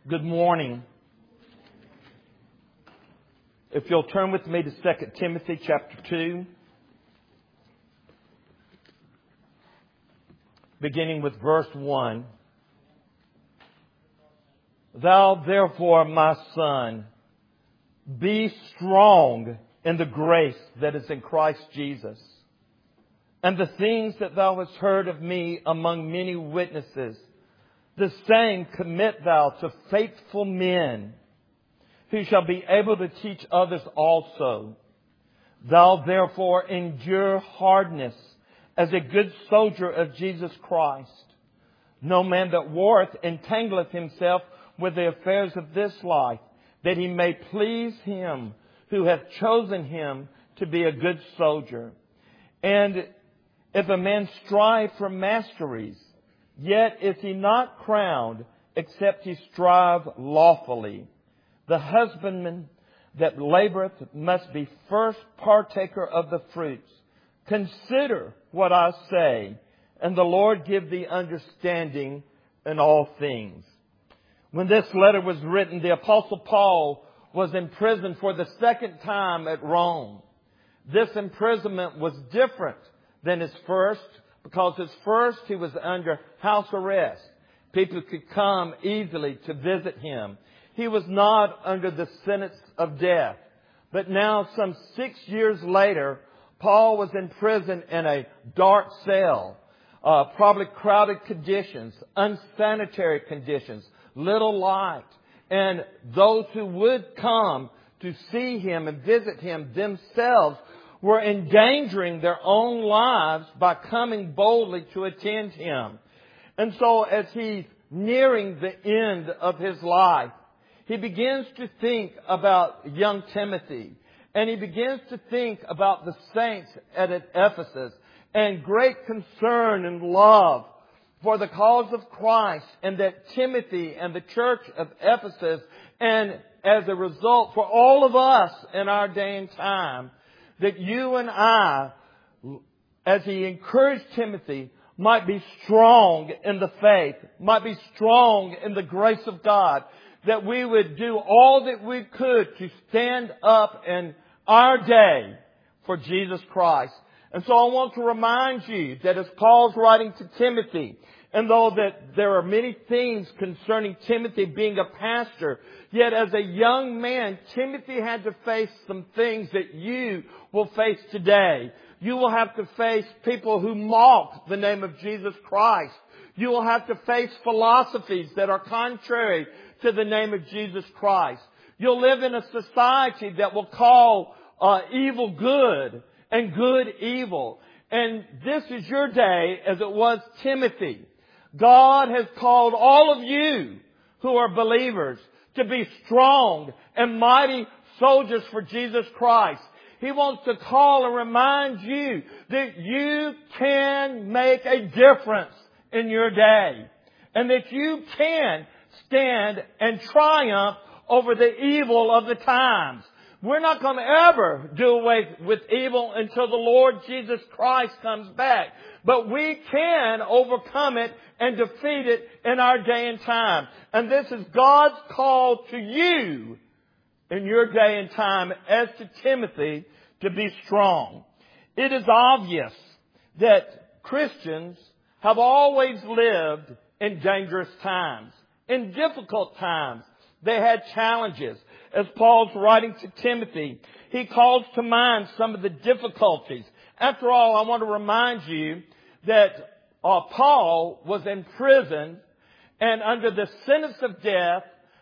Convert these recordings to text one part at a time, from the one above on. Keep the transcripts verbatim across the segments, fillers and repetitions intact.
Good morning. If you'll turn with me to Second Timothy chapter two, beginning with verse one. Thou therefore, my son, be strong in the grace that is in Christ Jesus. And the things that thou hast heard of me among many witnesses, the same commit thou to faithful men, who shall be able to teach others also. Thou therefore endure hardness as a good soldier of Jesus Christ. No man that warreth entangleth himself with the affairs of this life, that he may please him who hath chosen him to be a good soldier. And if a man strive for masteries, yet is he not crowned, except he strive lawfully. The husbandman that laboureth must be first partaker of the fruits. Consider what I say, and the Lord give thee understanding in all things. When this letter was written, the Apostle Paul was in prison for the second time at Rome. This imprisonment was different than his first, because his first he was under house arrest. People could come easily to visit him. He was not under the sentence of death. But now, some six years later, Paul was in prison in a dark cell, uh, probably crowded conditions, unsanitary conditions, little light. And those who would come to see him and visit him themselves were endangering their own lives by coming boldly to attend him. And so as he's nearing the end of his life, he begins to think about young Timothy. And he begins to think about the saints at Ephesus and great concern and love for the cause of Christ, and that Timothy and the church of Ephesus, and as a result for all of us in our day and time, that you and I, as he encouraged Timothy, might be strong in the faith, might be strong in the grace of God, that we would do all that we could to stand up in our day for Jesus Christ. And so I want to remind you that as Paul's writing to Timothy, and though that there are many things concerning Timothy being a pastor, yet as a young man, Timothy had to face some things that you will face today. You will have to face people who mock the name of Jesus Christ. You will have to face philosophies that are contrary to the name of Jesus Christ. You'll live in a society that will call uh, evil good and good evil. And this is your day as it was Timothy. God has called all of you who are believers to be strong and mighty soldiers for Jesus Christ. He wants to call and remind you that you can make a difference in your day, and that you can stand and triumph over the evil of the times. We're not going to ever do away with evil until the Lord Jesus Christ comes back. But we can overcome it and defeat it in our day and time. And this is God's call to you in your day and time, as to Timothy, to be strong. It is obvious that Christians have always lived in dangerous times, in difficult times. They had challenges. As Paul's writing to Timothy, he calls to mind some of the difficulties. After all, I want to remind you that uh, Paul was in prison and under the sentence of death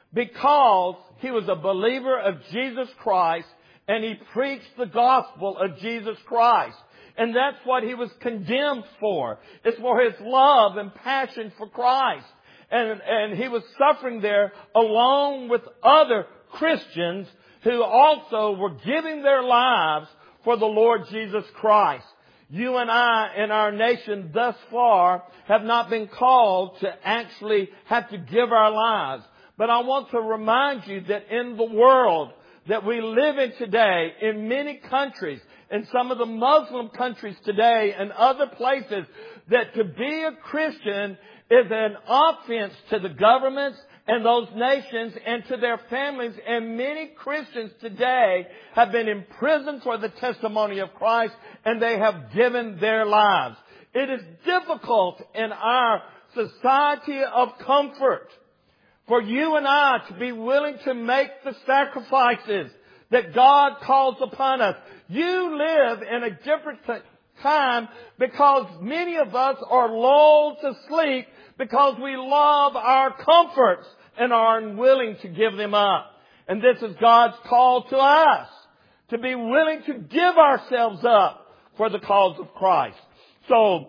because he was a believer of Jesus Christ and he preached the gospel of Jesus Christ. And that's what he was condemned for. It's for his love and passion for Christ. And, and he was suffering there along with other Christians who also were giving their lives for the Lord Jesus Christ. You and I in our nation thus far have not been called to actually have to give our lives. But I want to remind you that in the world that we live in today, in many countries, in some of the Muslim countries today and other places, that to be a Christian is an offense to the governments and those nations and to their families. And many Christians today have been imprisoned for the testimony of Christ, and they have given their lives. It is difficult in our society of comfort for you and I to be willing to make the sacrifices that God calls upon us. You live in a different time because many of us are lulled to sleep because we love our comforts and are unwilling to give them up. And this is God's call to us, to be willing to give ourselves up for the cause of Christ. So,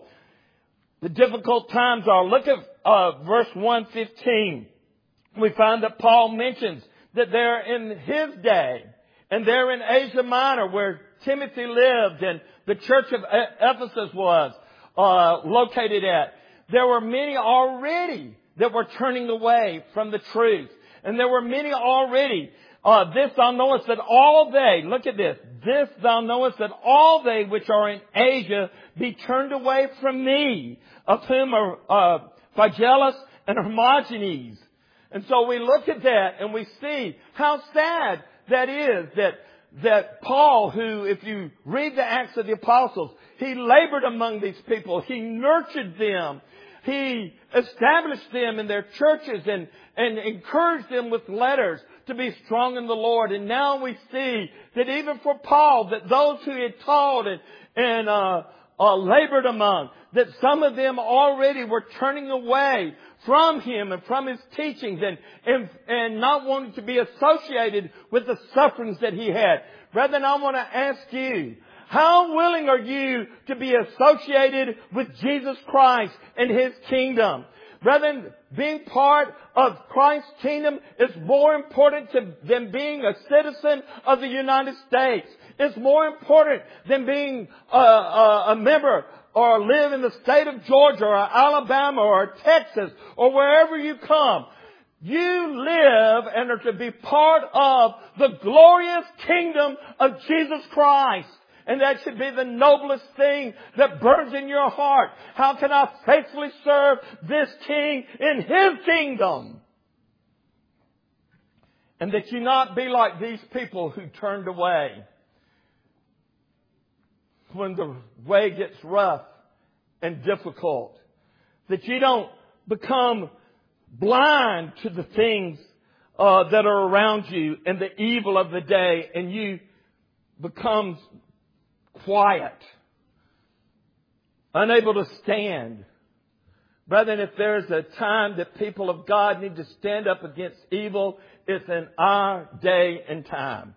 the difficult times are, look at uh, verse one fifteen. We find that Paul mentions that they're in his day, and they're in Asia Minor where Timothy lived and the church of Ephesus was uh, located at. There were many already that were turning away from the truth. And there were many already. Uh, this thou knowest that all they, look at this, this thou knowest that all they which are in Asia be turned away from me, of whom are uh, Phygellus and Hermogenes. And so we look at that and we see how sad that is that that Paul, who, if you read the Acts of the Apostles, he labored among these people. He nurtured them. He established them in their churches and, and encouraged them with letters to be strong in the Lord. And now we see that even for Paul, that those who he had taught and, and uh, uh, labored among, that some of them already were turning away from him and from his teachings and, and, and not wanting to be associated with the sufferings that he had. Brethren, I want to ask you, how willing are you to be associated with Jesus Christ and His kingdom? Brethren, being part of Christ's kingdom is more important to, than being a citizen of the United States. It's more important than being a, a, a member or live in the state of Georgia or Alabama or Texas or wherever you come. You live and are to be part of the glorious kingdom of Jesus Christ. And that should be the noblest thing that burns in your heart. How can I faithfully serve this King in His kingdom? And that you not be like these people who turned away when the way gets rough and difficult. That you don't become blind to the things uh, that are around you and the evil of the day, and you become quiet, unable to stand. Brethren, if there's a time that people of God need to stand up against evil, it's in our day and time.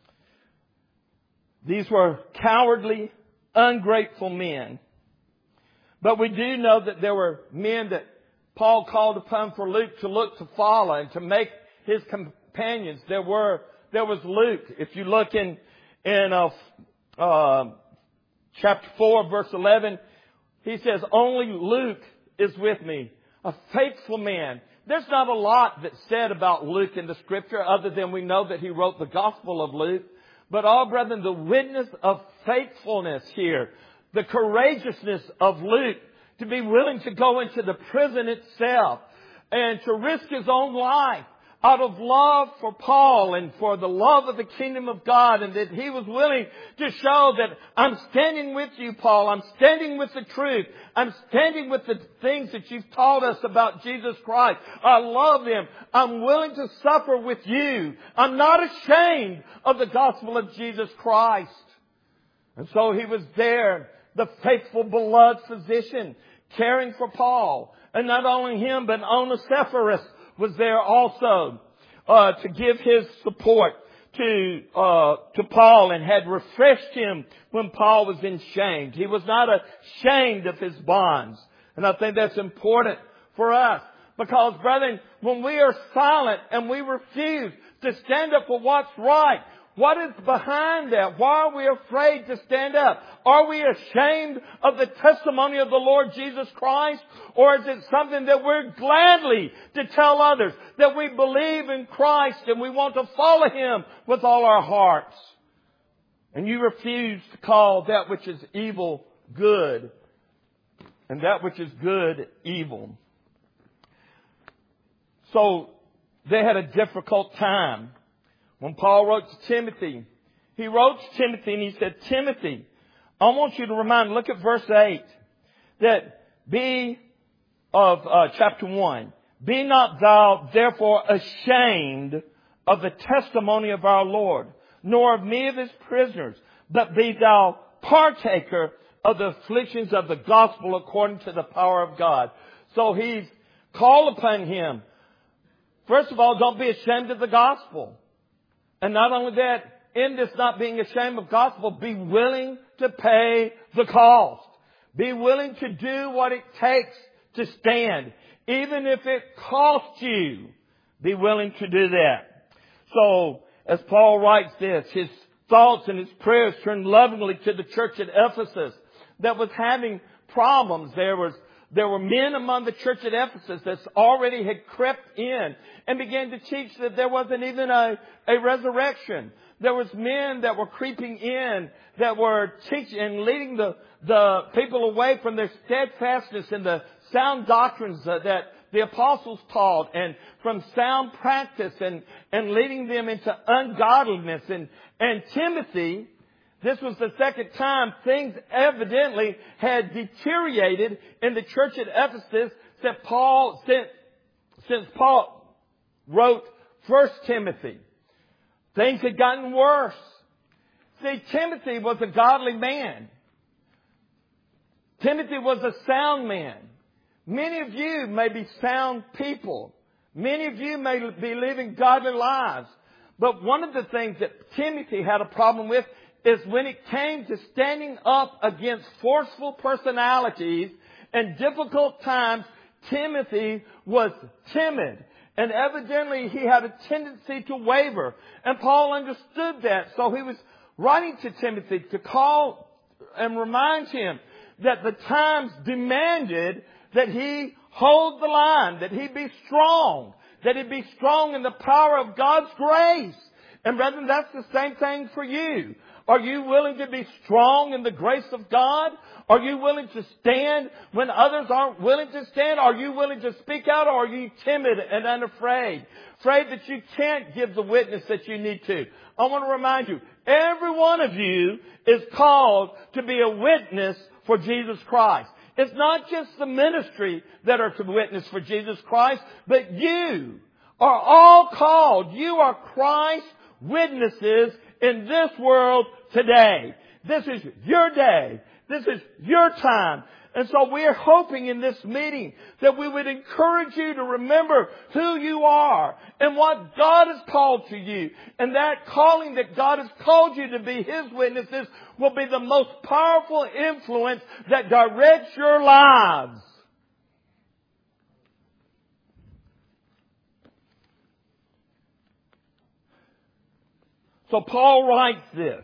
These were cowardly, ungrateful men. But we do know that there were men that Paul called upon for Luke to look to follow and to make his companions. There were, there was Luke. If you look in, in, uh, uh, chapter four, verse eleven, he says, only Luke is with me, a faithful man. There's not a lot that's said about Luke in the scripture other than we know that he wrote the Gospel of Luke. But all, brethren, the witness of faithfulness here, the courageousness of Luke to be willing to go into the prison itself and to risk his own life out of love for Paul and for the love of the kingdom of God, and that he was willing to show that I'm standing with you, Paul. I'm standing with the truth. I'm standing with the things that you've taught us about Jesus Christ. I love them. I'm willing to suffer with you. I'm not ashamed of the gospel of Jesus Christ. And so he was there, the faithful, beloved physician, caring for Paul. And not only him, but Onesiphorus was there also uh, to give his support to uh, to Paul and had refreshed him when Paul was ashamed. He was not ashamed of his bonds. And I think that's important for us. Because, brethren, when we are silent and we refuse to stand up for what's right, what is behind that? Why are we afraid to stand up? Are we ashamed of the testimony of the Lord Jesus Christ? Or is it something that we're gladly to tell others that we believe in Christ and we want to follow Him with all our hearts? And you refuse to call that which is evil good and that which is good evil. So they had a difficult time. When Paul wrote to Timothy, he wrote to Timothy and he said, Timothy, I want you to remind, look at verse eight, that be of uh, chapter one, be not thou therefore ashamed of the testimony of our Lord, nor of me of his prisoners, but be thou partaker of the afflictions of the gospel according to the power of God. So he's called upon him. First of all, don't be ashamed of the gospel. And not only that, in this not being ashamed of gospel, be willing to pay the cost. Be willing to do what it takes to stand. Even if it costs you, be willing to do that. So, as Paul writes this, his thoughts and his prayers turned lovingly to the church at Ephesus that was having problems. There was There were men among the church at Ephesus that already had crept in and began to teach that there wasn't even a, a resurrection. There was men that were creeping in that were teaching and leading the, the people away from their steadfastness in the sound doctrines that the apostles taught and from sound practice and, and leading them into ungodliness. And, and Timothy, this was the second time things evidently had deteriorated in the church at Ephesus that Paul, since, since Paul wrote First Timothy. Things had gotten worse. See, Timothy was a godly man. Timothy was a sound man. Many of you may be sound people. Many of you may be living godly lives. But one of the things that Timothy had a problem with is when it came to standing up against forceful personalities and difficult times, Timothy was timid. And evidently he had a tendency to waver. And Paul understood that. So he was writing to Timothy to call and remind him that the times demanded that he hold the line, that he be strong, that he be strong in the power of God's grace. And brethren, that's the same thing for you. Are you willing to be strong in the grace of God? Are you willing to stand when others aren't willing to stand? Are you willing to speak out, or are you timid and unafraid? Afraid that you can't give the witness that you need to. I want to remind you, every one of you is called to be a witness for Jesus Christ. It's not just the ministry that are to witness for Jesus Christ, but you are all called. You are Christ's witnesses in this world today. This is your day. This is your time. And so we're hoping in this meeting that we would encourage you to remember who you are and what God has called to you. And that calling that God has called you to be His witnesses will be the most powerful influence that directs your lives. So Paul writes this.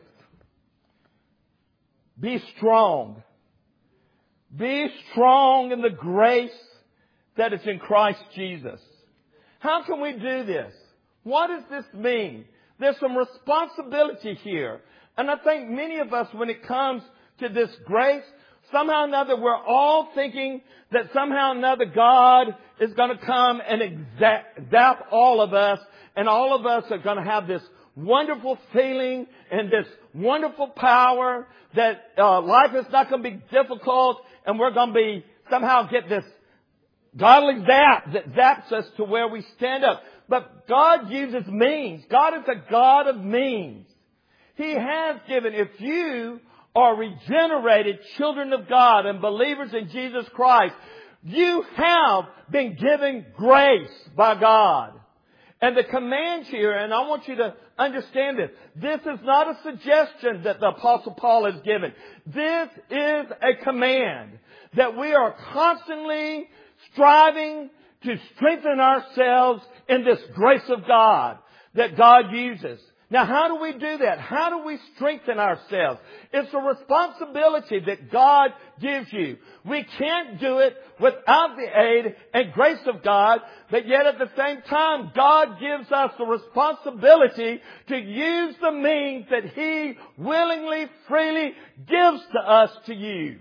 Be strong. Be strong in the grace that is in Christ Jesus. How can we do this? What does this mean? There's some responsibility here. And I think many of us, when it comes to this grace, somehow or another we're all thinking that somehow or another God is going to come and exact, zap all of us, and all of us are going to have this wonderful feeling and this wonderful power that uh, life is not going to be difficult, and we're going to be somehow get this godly zap that zaps us to where we stand up. But God uses means. God is a God of means. He has given, if you are regenerated children of God and believers in Jesus Christ, you have been given grace by God. And the command here, and I want you to understand this, this is not a suggestion that the Apostle Paul has given. This is a command that we are constantly striving to strengthen ourselves in this grace of God that God uses. Now, how do we do that? How do we strengthen ourselves? It's a responsibility that God gives you. We can't do it without the aid and grace of God, but yet at the same time, God gives us the responsibility to use the means that He willingly, freely gives to us to use.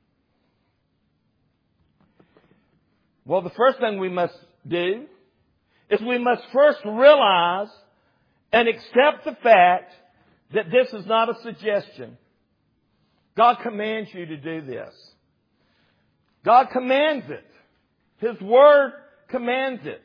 Well, the first thing we must do is we must first realize and accept the fact that this is not a suggestion. God commands you to do this. God commands it. His Word commands it.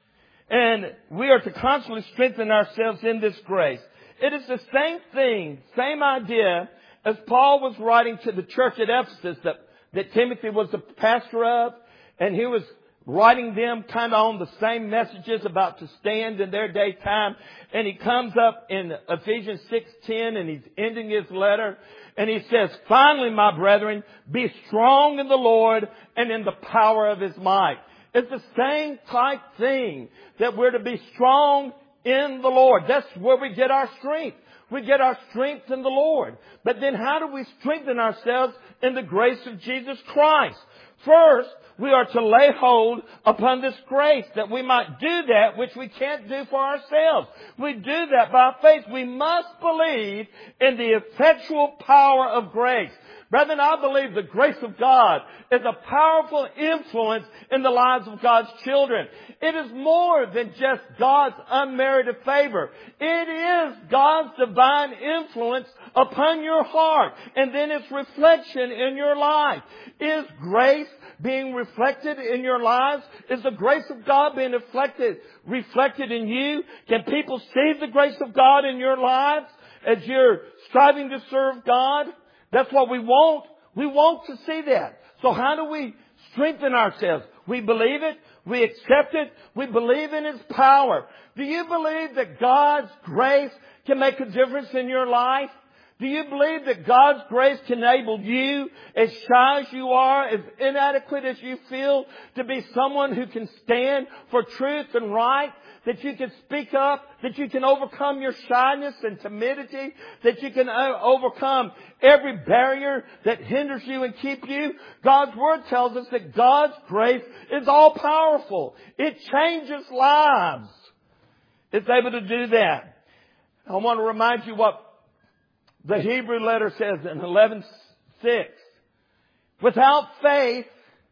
And we are to constantly strengthen ourselves in this grace. It is the same thing, same idea as Paul was writing to the church at Ephesus that, that Timothy was the pastor of. And he was writing them kind of on the same messages about to stand in their daytime. And he comes up in Ephesians six ten and he's ending his letter. And he says, finally, my brethren, be strong in the Lord and in the power of His might. It's the same type thing that we're to be strong in the Lord. That's where we get our strength. We get our strength in the Lord. But then how do we strengthen ourselves in the grace of Jesus Christ? First, we are to lay hold upon this grace that we might do that which we can't do for ourselves. We do that by faith. We must believe in the effectual power of grace. Brethren, I believe the grace of God is a powerful influence in the lives of God's children. It is more than just God's unmerited favor. It is God's divine influence upon your heart and then its reflection in your life. Is grace being reflected in your lives? Is the grace of God being reflected, reflected in you? Can people see the grace of God in your lives as you're striving to serve God? That's what we want. We want to see that. So how do we strengthen ourselves? We believe it. We accept it. We believe in His power. Do you believe that God's grace can make a difference in your life? Do you believe that God's grace can enable you, as shy as you are, as inadequate as you feel, to be someone who can stand for truth and right? That you can speak up, that you can overcome your shyness and timidity, that you can overcome every barrier that hinders you and keep you. God's Word tells us that God's grace is all powerful. It changes lives. It's able to do that. I want to remind you what the Hebrew letter says in eleven six. Without faith,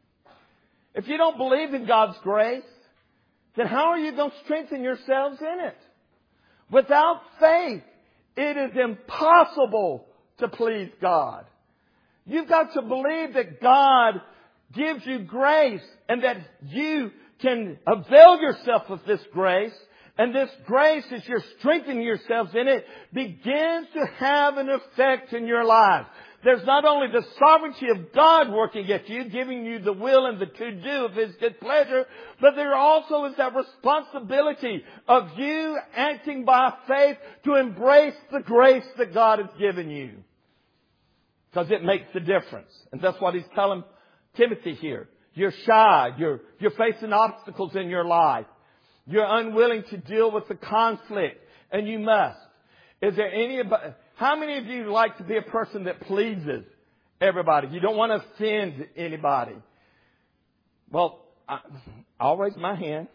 if you don't believe in God's grace, then how are you going to strengthen yourselves in it? Without faith, it is impossible to please God. You've got to believe that God gives you grace and that you can avail yourself of this grace. And this grace, as you're strengthening yourselves in it, begins to have an effect in your lives. There's not only the sovereignty of God working at you, giving you the will and the to-do of His good pleasure, but there also is that responsibility of you acting by faith to embrace the grace that God has given you. Because it makes a difference. And that's what He's telling Timothy here. You're shy. You're, you're facing obstacles in your life. You're unwilling to deal with the conflict. And you must. Is there any... How many of you like to be a person that pleases everybody? You don't want to offend anybody. Well, I, I'll raise my hand.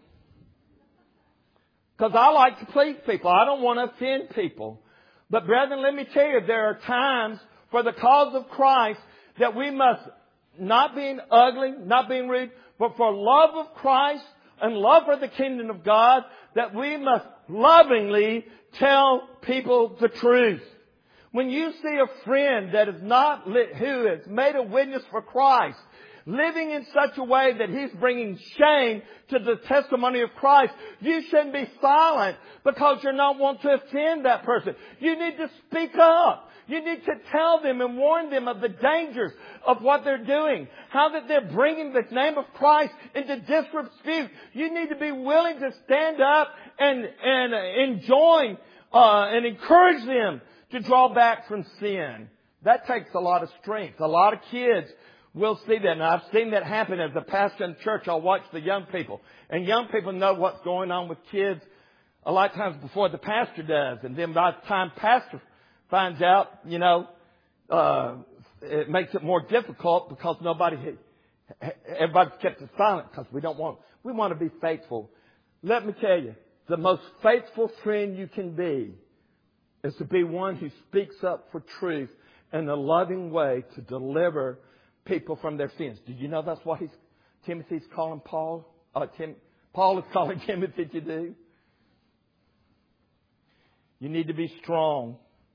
Because I like to please people. I don't want to offend people. But brethren, let me tell you, there are times for the cause of Christ that we must, not being ugly, not being rude, but for love of Christ and love for the kingdom of God, that we must lovingly tell people the truth. When you see a friend that is not lit, who has made a witness for Christ, living in such a way that he's bringing shame to the testimony of Christ, you shouldn't be silent because you're not wanting to offend that person. You need to speak up. You need to tell them and warn them of the dangers of what they're doing. How that they're bringing the name of Christ into disrepute. You need to be willing to stand up and, and enjoin uh, and encourage them to draw back from sin. That takes a lot of strength. A lot of kids will see that. And I've seen that happen as a pastor in church. I'll watch the young people. And young people know what's going on with kids a lot of times before the pastor does. And then by the time pastor finds out, you know, uh, it makes it more difficult because nobody, everybody's kept it silent because we don't want, we want to be faithful. Let me tell you, the most faithful friend you can be is to be one who speaks up for truth in a loving way to deliver people from their sins. Did you know that's what he's, Timothy's calling Paul, uh, Tim, Paul is calling Timothy to do. You need to be strong.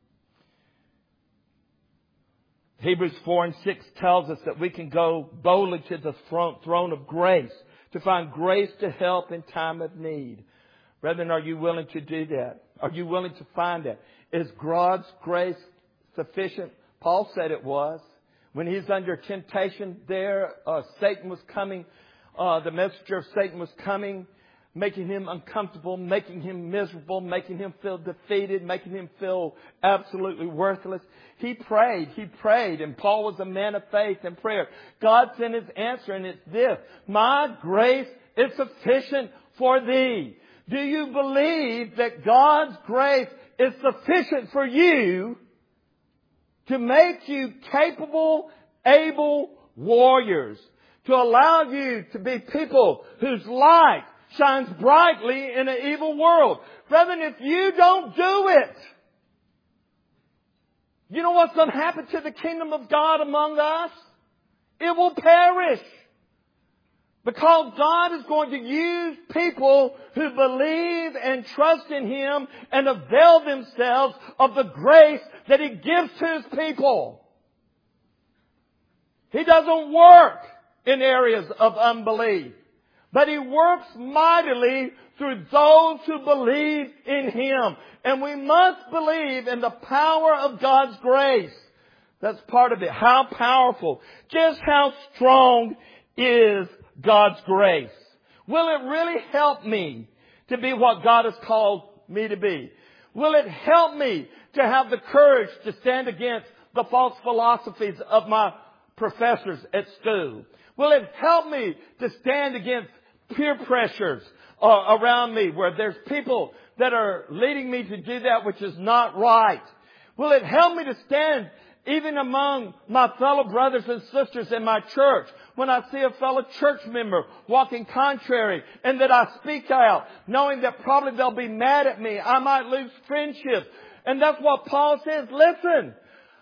Hebrews four and six tells us that we can go boldly to the throne of grace to find grace to help in time of need. Brethren, are you willing to do that? Are you willing to find that? Is God's grace sufficient? Paul said it was. When he's under temptation there, uh, Satan was coming, uh, the messenger of Satan was coming, making him uncomfortable, making him miserable, making him feel defeated, making him feel absolutely worthless. He prayed, he prayed, and Paul was a man of faith and prayer. God sent his answer, and it's this: my grace is sufficient for thee. Do you believe that God's grace is sufficient for you to make you capable, able warriors, to allow you to be people whose light shines brightly in an evil world? Brethren, if you don't do it, you know what's going to happen to the kingdom of God among us? It will perish. Because God is going to use people who believe and trust in Him and avail themselves of the grace that He gives to His people. He doesn't work in areas of unbelief, but He works mightily through those who believe in Him. And we must believe in the power of God's grace. That's part of it. How powerful. Just how strong is God's grace? Will it really help me to be what God has called me to be? Will it help me to have the courage to stand against the false philosophies of my professors at school? Will it help me to stand against peer pressures uh, around me where there's people that are leading me to do that which is not right? Will it help me to stand even among my fellow brothers and sisters in my church when I see a fellow church member walking contrary and that I speak out, knowing that probably they'll be mad at me? I might lose friendships. And that's what Paul says. Listen,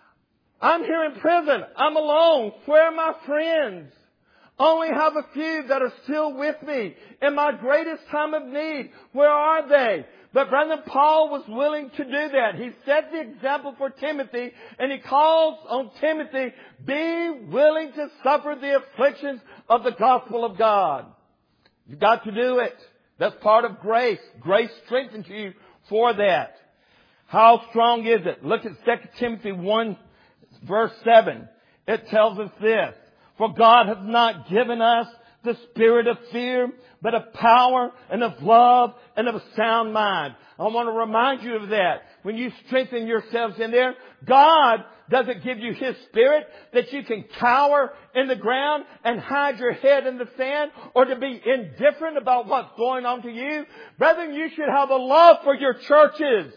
I'm here in prison. I'm alone. Where are my friends? Only have a few that are still with me in my greatest time of need. Where are they? But brethren, Paul was willing to do that. He set the example for Timothy, and he calls on Timothy, be willing to suffer the afflictions of the gospel of God. You've got to do it. That's part of grace. Grace strengthens you for that. How strong is it? Look at Second Timothy one, verse seven. It tells us this: for God hath not given us the spirit of fear, but of power and of love and of a sound mind. I want to remind you of that. When you strengthen yourselves in there, God doesn't give you His Spirit that you can cower in the ground and hide your head in the sand, or to be indifferent about what's going on to you. Brethren, you should have a love for your churches.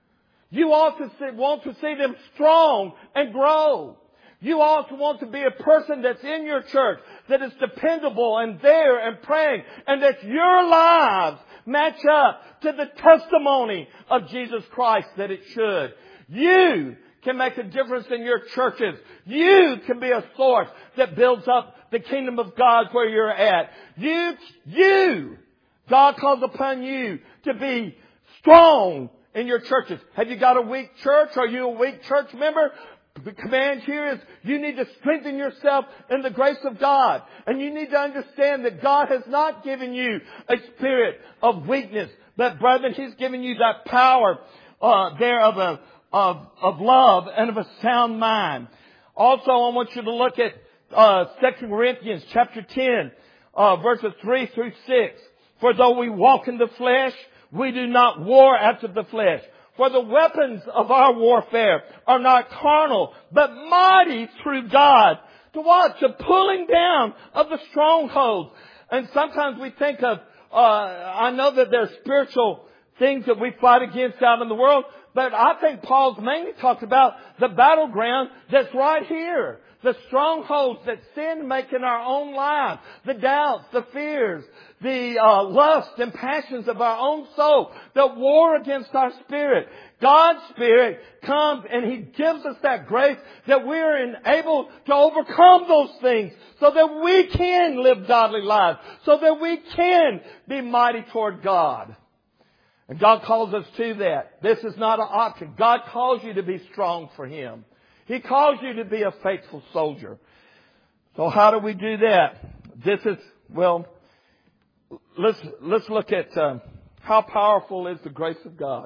You ought to see, want to see them strong and grow. You also want to be a person that's in your church that is dependable and there and praying, and that your lives match up to the testimony of Jesus Christ that it should. You can make a difference in your churches. You can be a source that builds up the kingdom of God where you're at. You, you, God calls upon you to be strong in your churches. Have you got a weak church? Are you a weak church member? The command here is you need to strengthen yourself in the grace of God. And you need to understand that God has not given you a spirit of weakness. But brethren, He's given you that power uh, there of, a, of, of love and of a sound mind. Also, I want you to look at uh, Second Corinthians chapter ten, uh, verses three through six. For though we walk in the flesh, we do not war after the flesh. For the weapons of our warfare are not carnal, but mighty through God. To what? To pulling down of the strongholds. And sometimes we think of, uh, I know that there's spiritual things that we fight against out in the world, But I think Paul's mainly talked about the battleground that's right here. The strongholds that sin make in our own lives. The doubts, the fears, the uh, lust and passions of our own soul that war against our spirit. God's Spirit comes and He gives us that grace that we're able to overcome those things so that we can live godly lives, so that we can be mighty toward God. And God calls us to that. This is not an option. God calls you to be strong for Him. He calls you to be a faithful soldier. So how do we do that? This is, well, let's, let's look at uh, how powerful is the grace of God.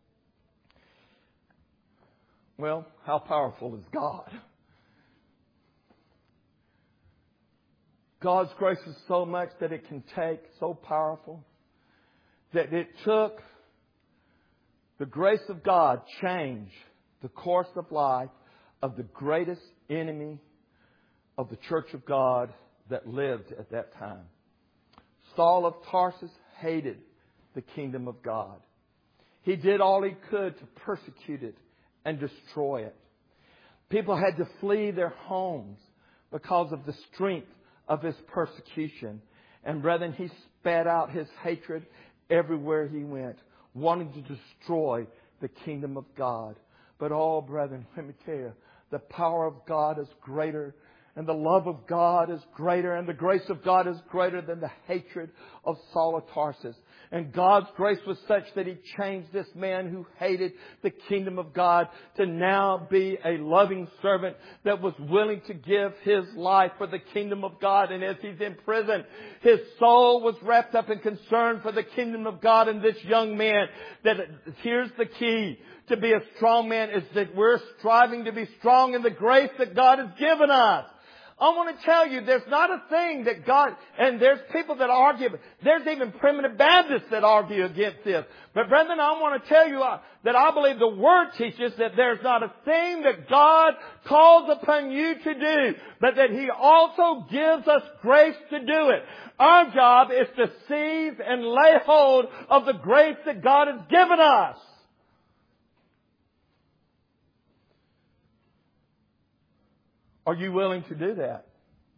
Well, how powerful is God? God's grace is so much that it can take, so powerful, that it took the grace of God change the course of life of the greatest enemy of the church of God that lived at that time. Saul of Tarsus hated the kingdom of God. He did all he could to persecute it and destroy it. People had to flee their homes because of the strength of his persecution. And brethren, he spat out his hatred everywhere he went, wanting to destroy the kingdom of God. But oh, brethren, let me tell you, the power of God is greater, and the love of God is greater, and the grace of God is greater than the hatred of Saul of Tarsus. And God's grace was such that He changed this man who hated the kingdom of God to now be a loving servant that was willing to give his life for the kingdom of God. And as he's in prison, his soul was wrapped up in concern for the kingdom of God. And this young man, that here's the key to be a strong man, is that we're striving to be strong in the grace that God has given us. I want to tell you, there's not a thing that God, and there's people that argue, there's even primitive Baptists that argue against this. But brethren, I want to tell you uh, that I believe the Word teaches that there's not a thing that God calls upon you to do, but that He also gives us grace to do it. Our job is to seize and lay hold of the grace that God has given us. Are you willing to do that?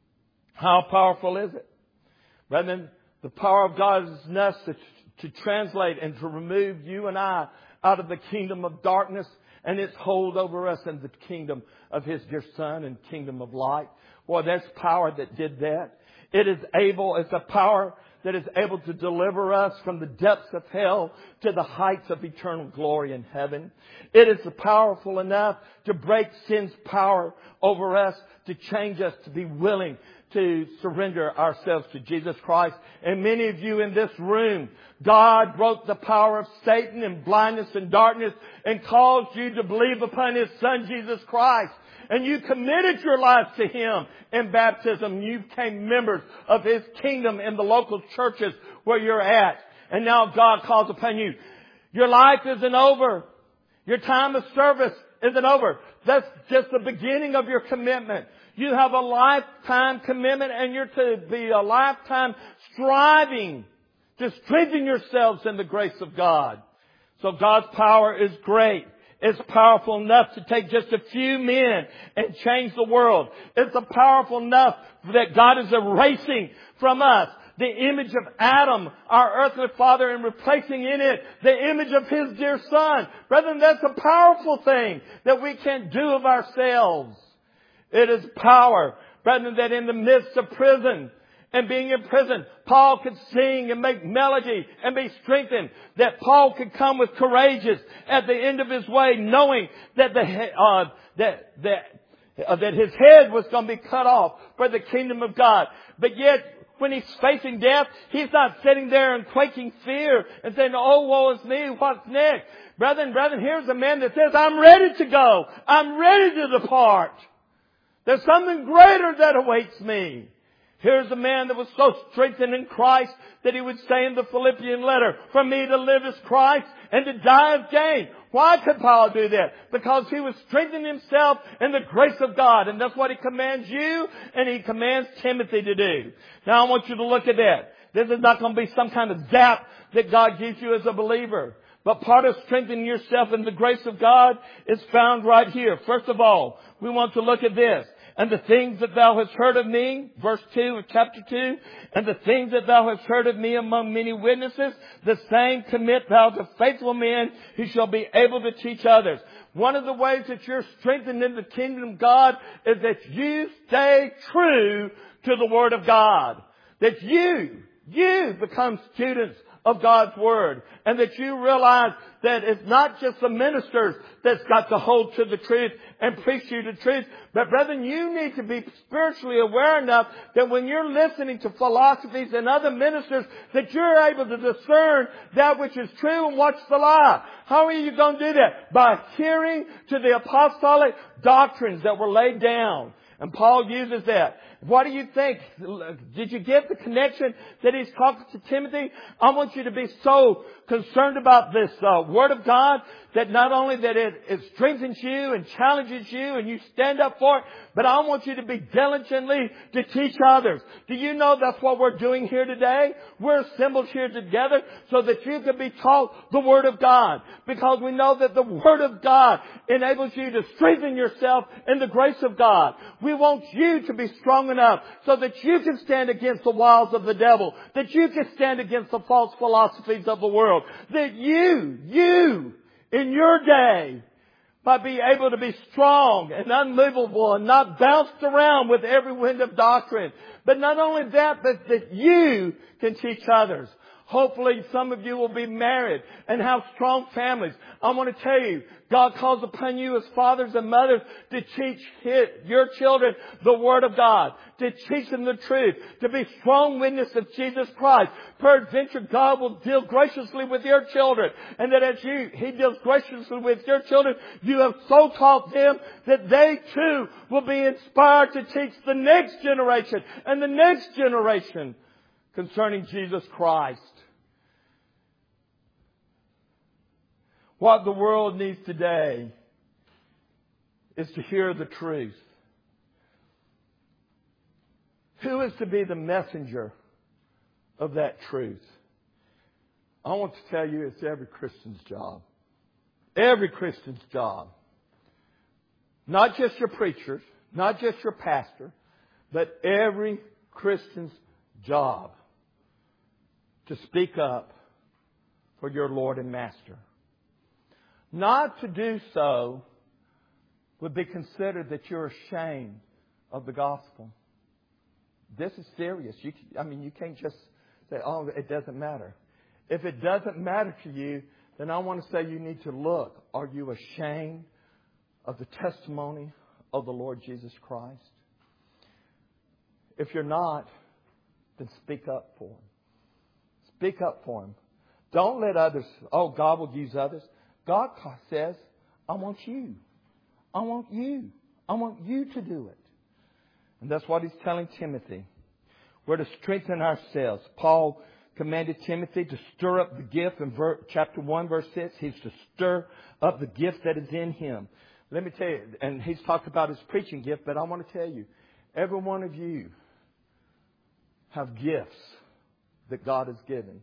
How powerful is it? Brethren, the power of God is enough to, to translate and to remove you and I out of the kingdom of darkness and its hold over us in the kingdom of His dear Son and kingdom of light. Boy, there's power that did that. It is able, it's a power that is able to deliver us from the depths of hell to the heights of eternal glory in heaven. It is powerful enough to break sin's power over us, to change us to be willing to surrender ourselves to Jesus Christ. And many of you in this room, God broke the power of Satan and blindness and darkness and caused you to believe upon His Son Jesus Christ. And you committed your life to Him in baptism. You became members of His kingdom in the local churches where you're at. And now God calls upon you. Your life isn't over. Your time of service isn't over. That's just the beginning of your commitment. You have a lifetime commitment, and you're to be a lifetime striving to strengthen yourselves in the grace of God. So God's power is great. It's powerful enough to take just a few men and change the world. It's a powerful enough that God is erasing from us the image of Adam, our earthly father, and replacing in it the image of His dear Son. Brethren, that's a powerful thing that we can't do of ourselves. It is power, brethren, that in the midst of prison and being in prison, Paul could sing and make melody and be strengthened. That Paul could come with courageous at the end of his way, knowing that the uh, that that uh, that his head was going to be cut off for the kingdom of God. But yet, when he's facing death, he's not sitting there in quaking fear and saying, "Oh, woe is me! What's next?" Brethren, brethren, here's a man that says, "I'm ready to go. I'm ready to depart. There's something greater that awaits me." Here's a man that was so strengthened in Christ that he would say in the Philippian letter, "For me to live is Christ and to die is gain." Why could Paul do that? Because he was strengthening himself in the grace of God. And that's what he commands you and he commands Timothy to do. Now I want you to look at that. This is not going to be some kind of zap that God gives you as a believer. But part of strengthening yourself in the grace of God is found right here. First of all, we want to look at this. And the things that thou hast heard of me, verse two of chapter two, and the things that thou hast heard of me among many witnesses, the same commit thou to faithful men who shall be able to teach others. One of the ways that you're strengthened in the kingdom of God is that you stay true to the Word of God. That you, you become students of God's Word. And that you realize that it's not just the ministers that's got to hold to the truth and preach you the truth. But brethren, you need to be spiritually aware enough that when you're listening to philosophies and other ministers, that you're able to discern that which is true and what's the lie. How are you going to do that? By adhering to the apostolic doctrines that were laid down. And Paul uses that. What do you think? Did you get the connection that he's talking to Timothy? I want you to be so concerned about this uh, Word of God that not only that it, it strengthens you and challenges you and you stand up for it, but I want you to be diligently to teach others. Do you know that's what we're doing here today? We're assembled here together so that you can be taught the Word of God. Because we know that the Word of God enables you to strengthen yourself in the grace of God. We want you to be strong enough so that you can stand against the wiles of the devil, that you can stand against the false philosophies of the world, that you, you, in your day, might be able to be strong and unmovable and not bounced around with every wind of doctrine. But not only that, but that you can teach others. Hopefully some of you will be married and have strong families. I want to tell you, God calls upon you as fathers and mothers to teach his, your children the Word of God, to teach them the truth, to be strong witnesses of Jesus Christ. Peradventure, God will deal graciously with your children. And that as you, He deals graciously with your children, you have so taught them that they too will be inspired to teach the next generation and the next generation concerning Jesus Christ. What the world needs today is to hear the truth. Who is to be the messenger of that truth? I want to tell you it's every Christian's job. Every Christian's job. Not just your preachers, not just your pastor, but every Christian's job to speak up for your Lord and Master. Not to do so would be considered that you're ashamed of the gospel. This is serious. You, I mean, you can't just say, oh, it doesn't matter. If it doesn't matter to you, then I want to say you need to look. Are you ashamed of the testimony of the Lord Jesus Christ? If you're not, then speak up for Him. Speak up for Him. Don't let others, oh, God will use others. God says, I want you. I want you. I want you to do it. And that's what He's telling Timothy. We're to strengthen ourselves. Paul commanded Timothy to stir up the gift in ver- chapter one, verse six. He's to stir up the gift that is in him. Let me tell you, and he's talked about his preaching gift, but I want to tell you, every one of you have gifts that God has given.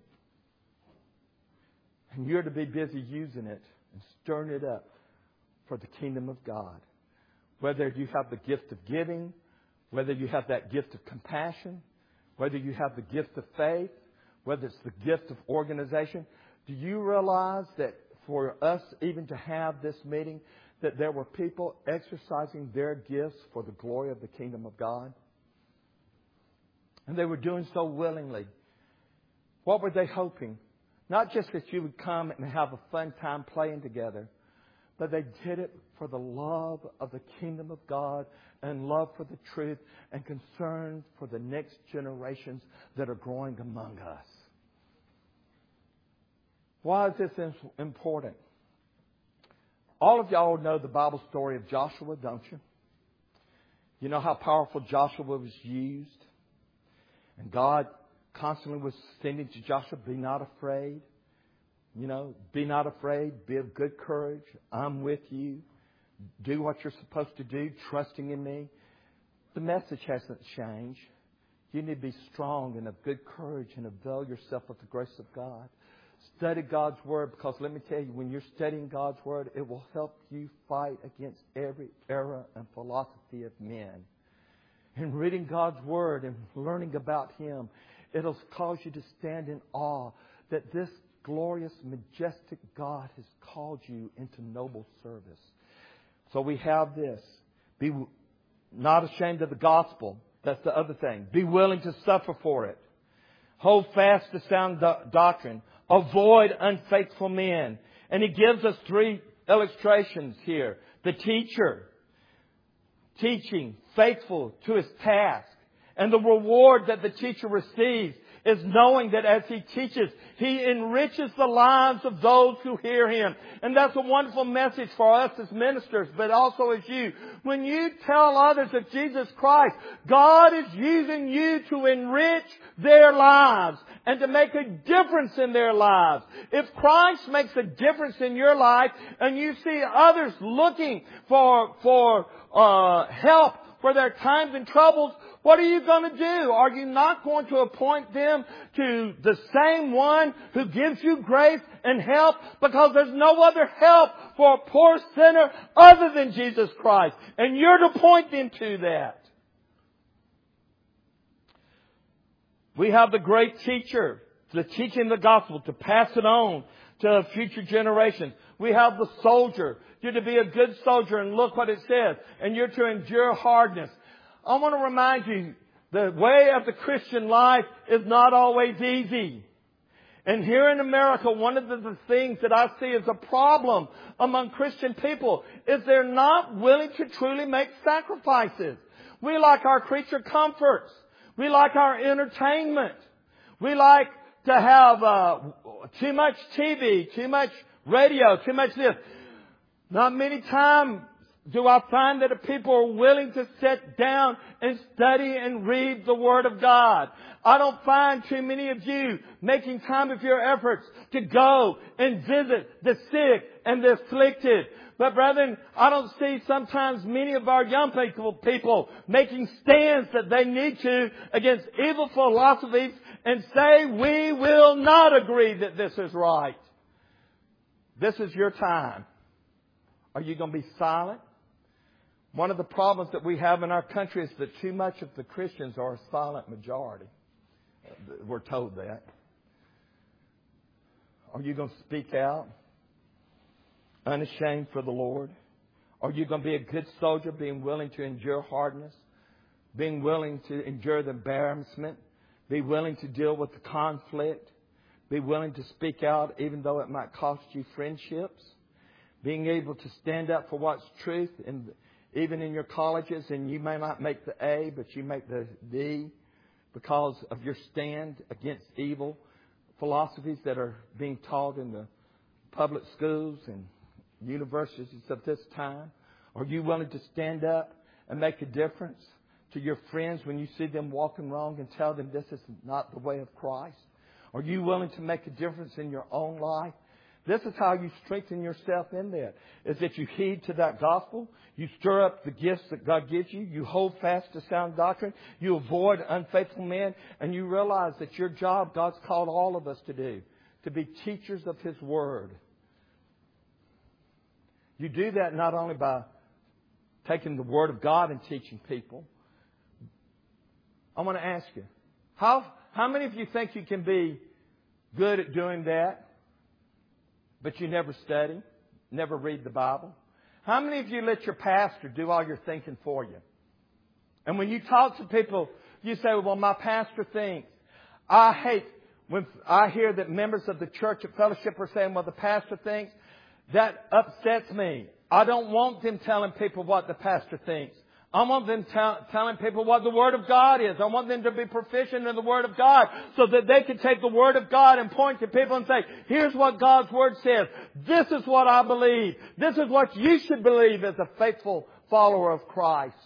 And you're to be busy using it and stirring it up for the kingdom of God. Whether you have the gift of giving, whether you have that gift of compassion, whether you have the gift of faith, whether it's the gift of organization. Do you realize that for us even to have this meeting, that there were people exercising their gifts for the glory of the kingdom of God? And they were doing so willingly. What were they hoping? Not just that you would come and have a fun time playing together, but they did it for the love of the kingdom of God and love for the truth and concern for the next generations that are growing among us. Why is this important? All of y'all know the Bible story of Joshua, don't you? You know how powerful Joshua was used? And God constantly was sending to Joshua, be not afraid. You know, be not afraid. Be of good courage. I'm with you. Do what you're supposed to do, trusting in me. The message hasn't changed. You need to be strong and of good courage and avail yourself of the grace of God. Study God's Word, because let me tell you, when you're studying God's Word, it will help you fight against every error and philosophy of men. In reading God's Word and learning about Him, it'll cause you to stand in awe that this glorious, majestic God has called you into noble service. So we have this. Be not ashamed of the gospel. That's the other thing. Be willing to suffer for it. Hold fast to sound do- doctrine. Avoid unfaithful men. And he gives us three illustrations here. The teacher, teaching, faithful to his task. And the reward that the teacher receives is knowing that as he teaches, he enriches the lives of those who hear him. And that's a wonderful message for us as ministers, but also as you. When you tell others of Jesus Christ, God is using you to enrich their lives and to make a difference in their lives. If Christ makes a difference in your life and you see others looking for, for uh, help for their times and troubles, what are you going to do? Are you not going to appoint them to the same one who gives you grace and help? Because there's no other help for a poor sinner other than Jesus Christ. And you're to point them to that. We have the great teacher, the teaching the gospel, to pass it on to future generations. We have the soldier. You're to be a good soldier, and look what it says. And you're to endure hardness. I want to remind you, the way of the Christian life is not always easy. And here in America, one of the things that I see as a problem among Christian people is they're not willing to truly make sacrifices. We like our creature comforts. We like our entertainment. We like to have uh, too much T V, too much radio, too much this. Not many times do I find that people are willing to sit down and study and read the Word of God. I don't find too many of you making time of your efforts to go and visit the sick and the afflicted. But brethren, I don't see sometimes many of our young people, people making stands that they need to against evil philosophies and say, we will not agree that this is right. This is your time. Are you going to be silent? One of the problems that we have in our country is that too much of the Christians are a silent majority. We're told that. Are you going to speak out? Unashamed for the Lord? Are you going to be a good soldier, being willing to endure hardness? Being willing to endure the embarrassment? Be willing to deal with the conflict? Be willing to speak out even though it might cost you friendships? Being able to stand up for what's truth, and even in your colleges, and you may not make the A, but you make the D because of your stand against evil philosophies that are being taught in the public schools and universities of this time. Are you willing to stand up and make a difference to your friends when you see them walking wrong and tell them this is not the way of Christ? Are you willing to make a difference in your own life? This is how you strengthen yourself in that, is that you heed to that gospel. You stir up the gifts that God gives you. You hold fast to sound doctrine. You avoid unfaithful men. And you realize that your job, God's called all of us to do, to be teachers of His Word. You do that not only by taking the Word of God and teaching people. I want to ask you, how, how many of you think you can be good at doing that? But you never study, never read the Bible? How many of you let your pastor do all your thinking for you? And when you talk to people, you say, well, my pastor thinks. I hate when I hear that members of the church at fellowship are saying, well, the pastor thinks. That upsets me. I don't want them telling people what the pastor thinks. I want them tell, telling people what the Word of God is. I want them to be proficient in the Word of God so that they can take the Word of God and point to people and say, here's what God's Word says. This is what I believe. This is what you should believe as a faithful follower of Christ.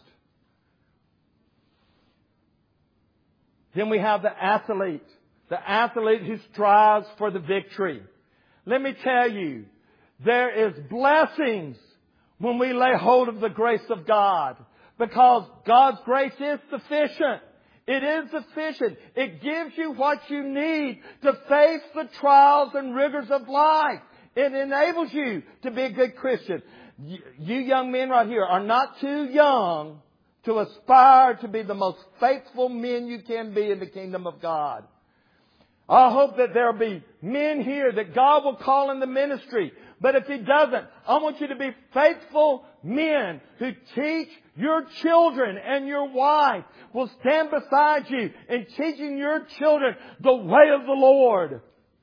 Then we have the athlete. The athlete who strives for the victory. Let me tell you, there is blessings when we lay hold of the grace of God. Because God's grace is sufficient. It is sufficient. It gives you what you need to face the trials and rigors of life. It enables you to be a good Christian. You young men right here are not too young to aspire to be the most faithful men you can be in the kingdom of God. I hope that there will be men here that God will call in the ministry. But if He doesn't, I want you to be faithful men who teach your children, and your wife will stand beside you in teaching your children the way of the Lord.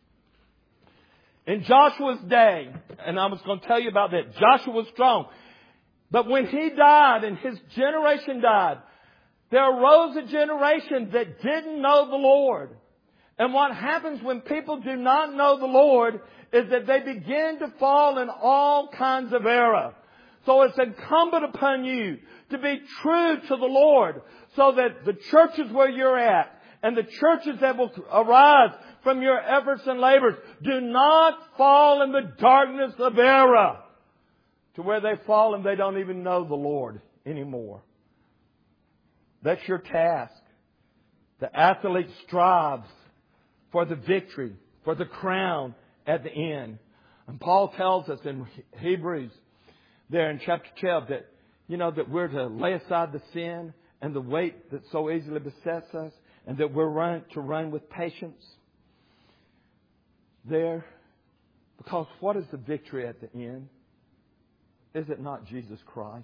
In Joshua's day, and I was going to tell you about that, Joshua was strong. But when he died and his generation died, there arose a generation that didn't know the Lord. And what happens when people do not know the Lord is that they begin to fall in all kinds of error. So it's incumbent upon you to be true to the Lord, so that the churches where you're at and the churches that will arise from your efforts and labors do not fall in the darkness of error to where they fall and they don't even know the Lord anymore. That's your task. The athlete strives for the victory, for the crown at the end. And Paul tells us in Hebrews there in chapter twelve that, you know, that we're to lay aside the sin and the weight that so easily besets us, and that we're run, to run with patience there. Because what is the victory at the end? Is it not Jesus Christ?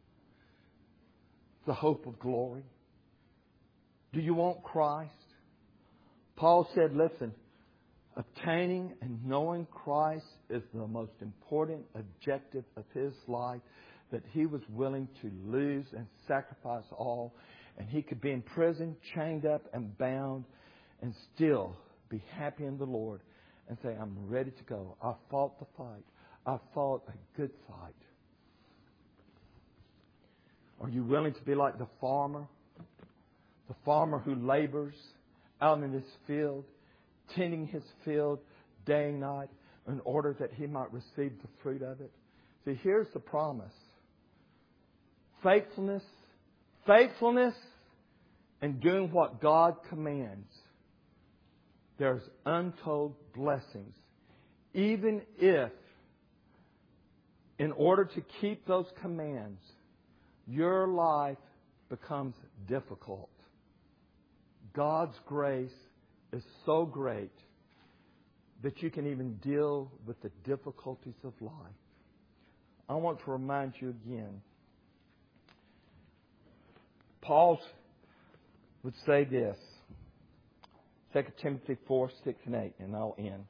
The hope of glory. Do you want Christ? Paul said, listen, obtaining and knowing Christ is the most important objective of his life, that he was willing to lose and sacrifice all. And he could be in prison, chained up and bound, and still be happy in the Lord and say, I'm ready to go. I fought the fight. I fought a good fight. Are you willing to be like the farmer? The farmer who labors out in his field, tending his field day and night in order that he might receive the fruit of it. See, here's the promise. Faithfulness, faithfulness, and doing what God commands. There's untold blessings. Even if, in order to keep those commands, your life becomes difficult, God's grace is so great that you can even deal with the difficulties of life. I want to remind you again. Paul would say this. Second Timothy four, six, and eight, and I'll end.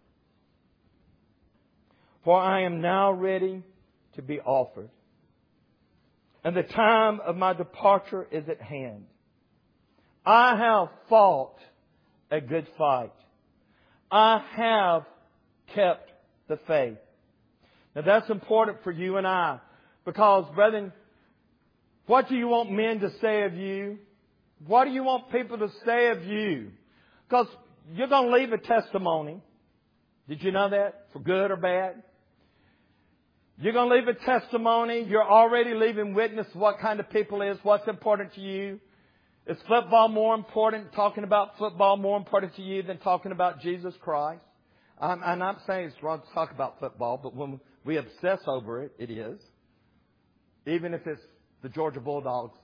For I am now ready to be offered, and the time of my departure is at hand. I have fought a good fight. I have kept the faith. Now that's important for you and I, because, brethren, what do you want men to say of you? What do you want people to say of you? Because you're going to leave a testimony. Did you know that? For good or bad? You're going to leave a testimony. You're already leaving witness of what kind of people is, what's important to you. Is football more important, talking about football more important to you than talking about Jesus Christ? I'm, I'm not saying it's wrong to talk about football, but when we obsess over it, it is. Even if it's the Georgia Bulldogs.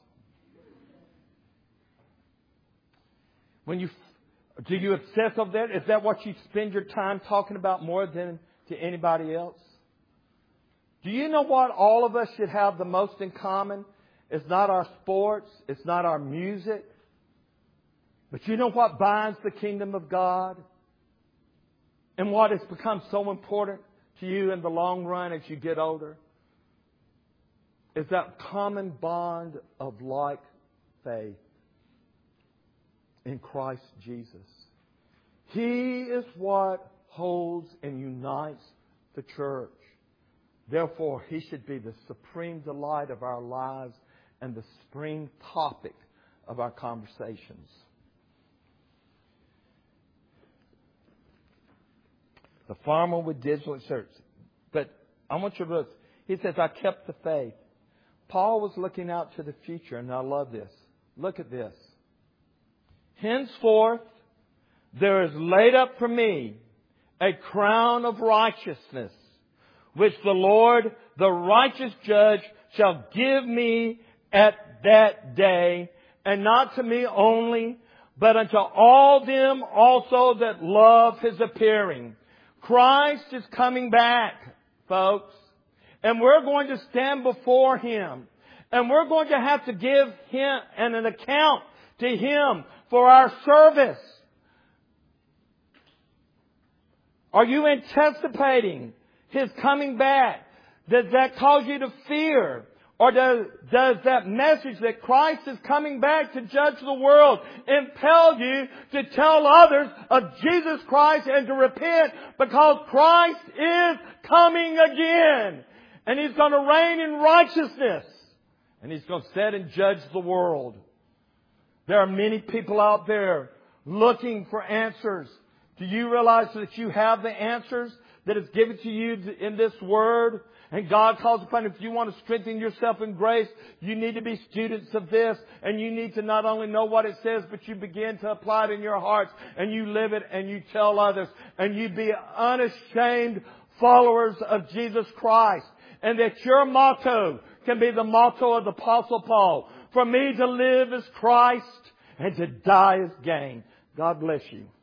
When you, do you obsess over that? Is that what you spend your time talking about more than to anybody else? Do you know what all of us should have the most in common? It's not our sports. It's not our music. But you know what binds the kingdom of God? And what has become so important to you in the long run as you get older? Is that common bond of like faith in Christ Jesus. He is what holds and unites the church. Therefore, He should be the supreme delight of our lives and the supreme topic of our conversations. The farmer would diligently search. But I want you to look. He says, I kept the faith. Paul was looking out to the future, and I love this. Look at this. Henceforth, there is laid up for me a crown of righteousness, which the Lord, the righteous judge, shall give me at that day, and not to me only, but unto all them also that love His appearing. Christ is coming back, folks. And we're going to stand before Him. And we're going to have to give Him an account to Him for our service. Are you anticipating His coming back? Does that cause you to fear? Or does, does that message that Christ is coming back to judge the world impel you to tell others of Jesus Christ and to repent, because Christ is coming again? And He's going to reign in righteousness. And He's going to sit and judge the world. There are many people out there looking for answers. Do you realize that you have the answers that is given to you in this Word? And God calls upon you. If you want to strengthen yourself in grace, you need to be students of this. And you need to not only know what it says, but you begin to apply it in your hearts. And you live it and you tell others. And you be unashamed followers of Jesus Christ. And that your motto can be the motto of the Apostle Paul. For me to live is Christ, and to die is gain. God bless you.